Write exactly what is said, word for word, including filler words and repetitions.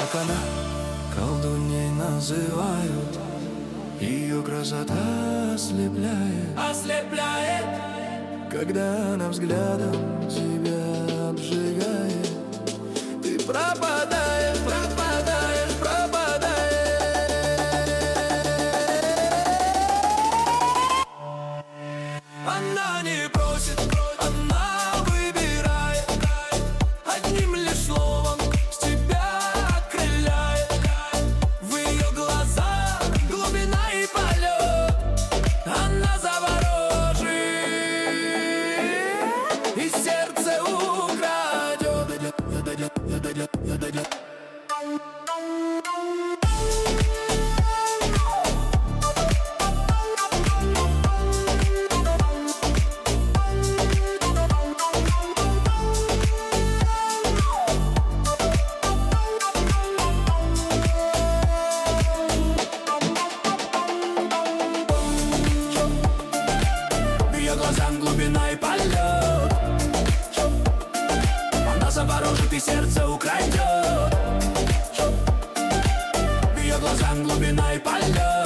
как она, колдуней называют. Ее красота ослепляет, ослепляет, когда она взглядом тебя обжигает. Ты пропадаешь, пропадаешь, пропадаешь. Она не просит, она выбирает, одним лишь словом с тебя окрыляет. В ее глазах глубина и полет, она заворожит и сердце украдет. Глазам глубина и полет, она заворожит и сердце украдет. В ее глазам глубина и полет.